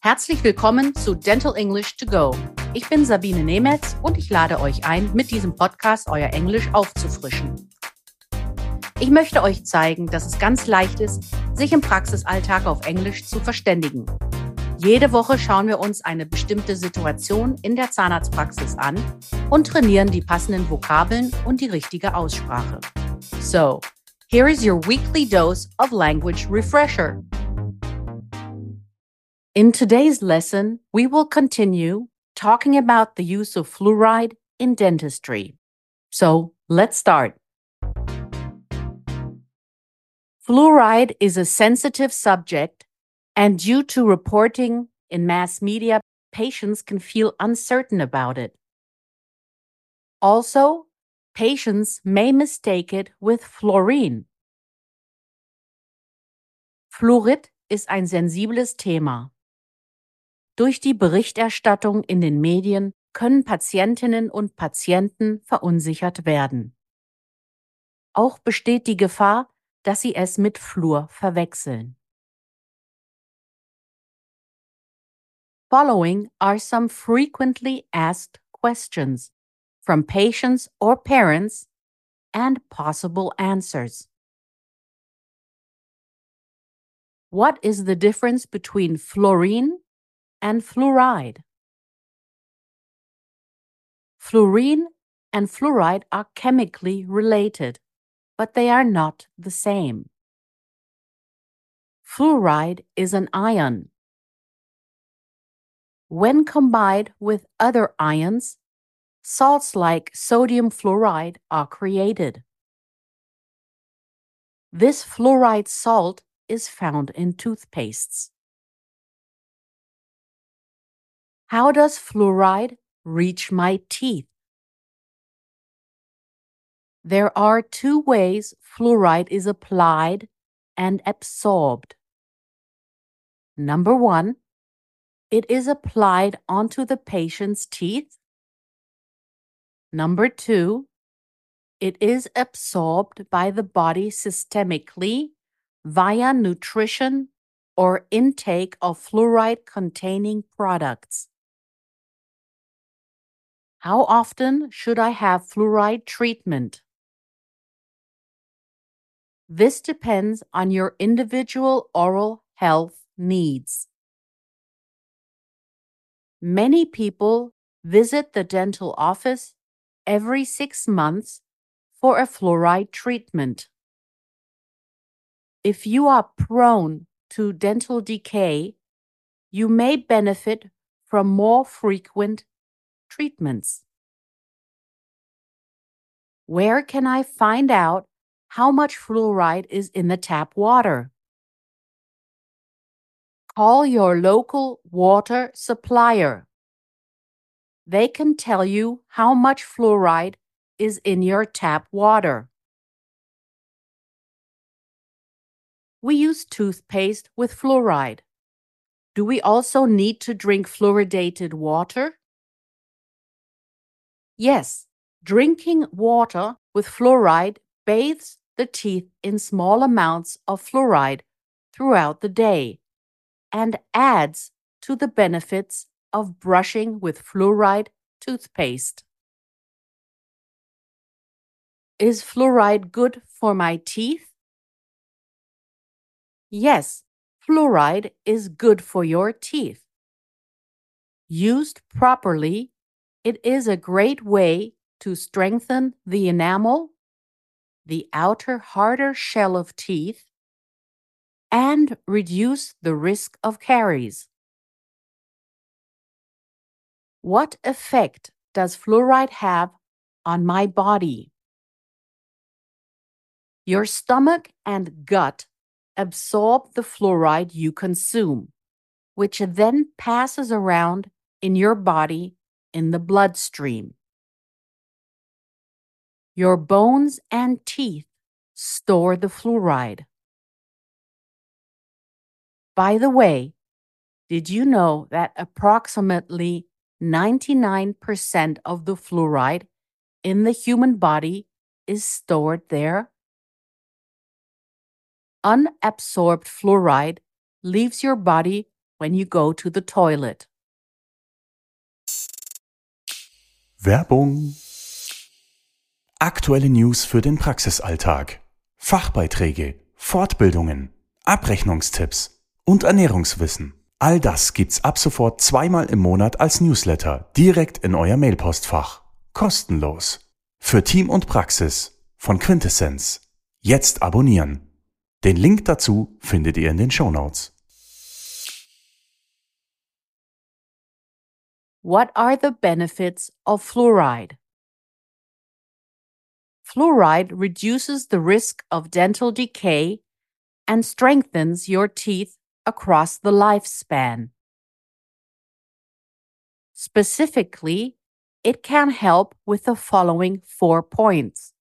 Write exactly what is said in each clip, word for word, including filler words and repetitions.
Herzlich willkommen zu Dental English to Go. Ich bin Sabine Nemetz und ich lade euch ein, mit diesem Podcast euer Englisch aufzufrischen. Ich möchte euch zeigen, dass es ganz leicht ist, sich im Praxisalltag auf Englisch zu verständigen. Jede Woche schauen wir uns eine bestimmte Situation in der Zahnarztpraxis an und trainieren die passenden Vokabeln und die richtige Aussprache. So, here is your weekly dose of language refresher. In today's lesson, we will continue talking about the use of fluoride in dentistry. So, let's start. Fluoride is a sensitive subject, and due to reporting in mass media, patients can feel uncertain about it. Also, patients may mistake it with fluorine. Fluorid ist ein sensibles Thema. Durch die Berichterstattung in den Medien können Patientinnen und Patienten verunsichert werden. Auch besteht die Gefahr, dass sie es mit Fluor verwechseln. Following are some frequently asked questions from patients or parents and possible answers. What is the difference between fluorine and fluoride? Fluorine and fluoride are chemically related, but they are not the same. Fluoride is an ion. When combined with other ions, salts like sodium fluoride are created. This fluoride salt is found in toothpastes. How does fluoride reach my teeth? There are two ways fluoride is applied and absorbed. Number one, it is applied onto the patient's teeth. Number two, it is absorbed by the body systemically via nutrition or intake of fluoride-containing products. How often should I have fluoride treatment? This depends on your individual oral health needs. Many people visit the dental office every six months for a fluoride treatment. If you are prone to dental decay, you may benefit from more frequent treatments. Where can I find out how much fluoride is in the tap water? Call your local water supplier. They can tell you how much fluoride is in your tap water. We use toothpaste with fluoride. Do we also need to drink fluoridated water? Yes, drinking water with fluoride bathes the teeth in small amounts of fluoride throughout the day and adds to the benefits of brushing with fluoride toothpaste. Is fluoride good for my teeth? Yes, fluoride is good for your teeth. Used properly, it is a great way to strengthen the enamel, the outer harder shell of teeth, and reduce the risk of caries. What effect does fluoride have on my body? Your stomach and gut absorb the fluoride you consume, which then passes around in your body in the bloodstream. Your bones and teeth store the fluoride. By the way, did you know that approximately ninety-nine percent of the fluoride in the human body is stored there? Unabsorbed fluoride leaves your body when you go to the toilet. Werbung. Aktuelle News für den Praxisalltag. Fachbeiträge, Fortbildungen, Abrechnungstipps und Ernährungswissen. All das gibt's ab sofort zweimal im Monat als Newsletter direkt in euer Mailpostfach. Kostenlos. Für Team und Praxis von Quintessenz. Jetzt abonnieren. Den Link dazu findet ihr in den Shownotes. What are the benefits of fluoride? Fluoride reduces the risk of dental decay and strengthens your teeth across the lifespan. Specifically, it can help with the following four points.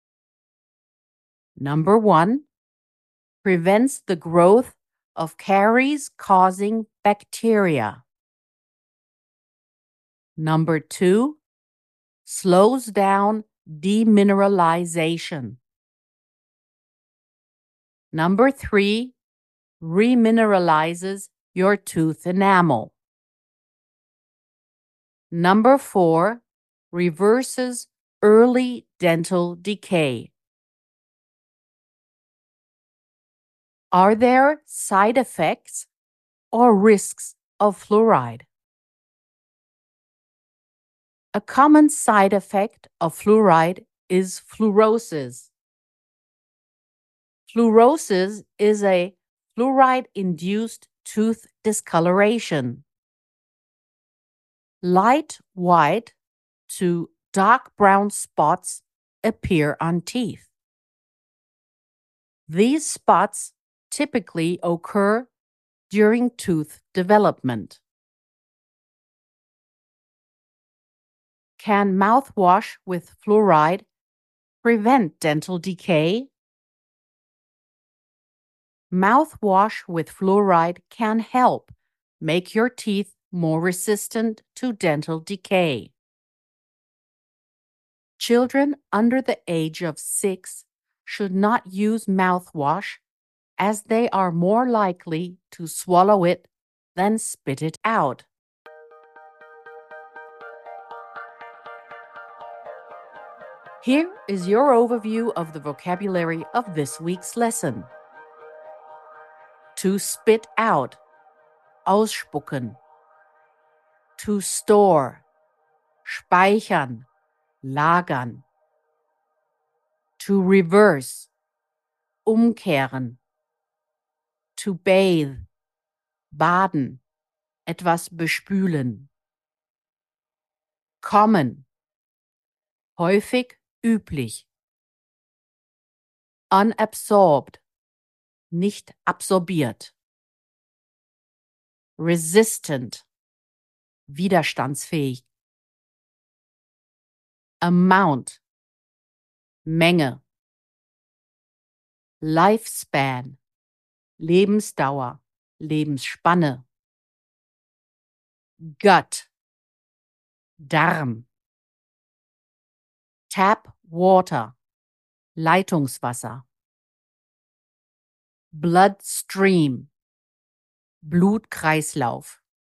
Number one, prevents the growth of caries-causing bacteria. Number two, slows down demineralization. Number three, remineralizes your tooth enamel. Number four, reverses early dental decay. Are there side effects or risks of fluoride? A common side effect of fluoride is fluorosis. Fluorosis is a fluoride-induced tooth discoloration. Light white to dark brown spots appear on teeth. These spots typically occur during tooth development. Can mouthwash with fluoride prevent dental decay? Mouthwash with fluoride can help make your teeth more resistant to dental decay. Children under the age of six should not use mouthwash as they are more likely to swallow it than spit it out. Here is your overview of the vocabulary of this week's lesson. To spit out, ausspucken. To store, speichern, lagern. To reverse, umkehren. To bathe, baden, etwas bespülen. Common, häufig, üblich. Unabsorbed, nicht absorbiert. Resistant, widerstandsfähig. Amount, Menge. Lifespan, Lebensdauer, Lebensspanne. Gut, Darm. Tap water, Leitungswasser. Bloodstream, Blutkreislauf.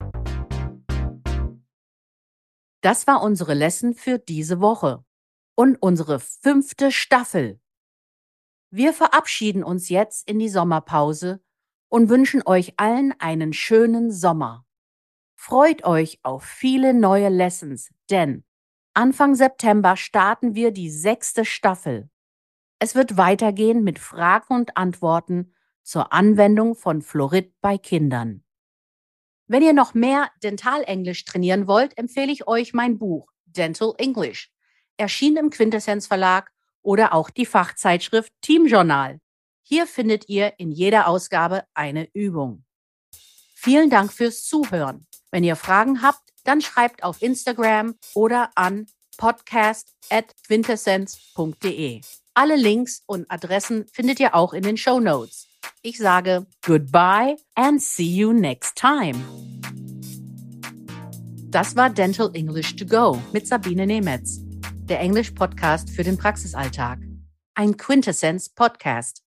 Das war unsere Lesson für diese Woche und unsere fünfte Staffel. Wir verabschieden uns jetzt in die Sommerpause und wünschen euch allen einen schönen Sommer. Freut euch auf viele neue Lessons, denn Anfang September starten wir die sechste Staffel. Es wird weitergehen mit Fragen und Antworten zur Anwendung von Fluorid bei Kindern. Wenn ihr noch mehr Dentalenglisch trainieren wollt, empfehle ich euch mein Buch Dental English, erschienen im Quintessenz Verlag, oder auch die Fachzeitschrift Team Journal. Hier findet ihr in jeder Ausgabe eine Übung. Vielen Dank fürs Zuhören. Wenn ihr Fragen habt, dann schreibt auf Instagram oder an podcast at quintessenz punkt de. Alle Links und Adressen findet ihr auch in den Shownotes. Ich sage goodbye and see you next time. Das war Dental English to Go mit Sabine Nemetz, der Englisch-Podcast für den Praxisalltag. Ein Quintessenz-Podcast.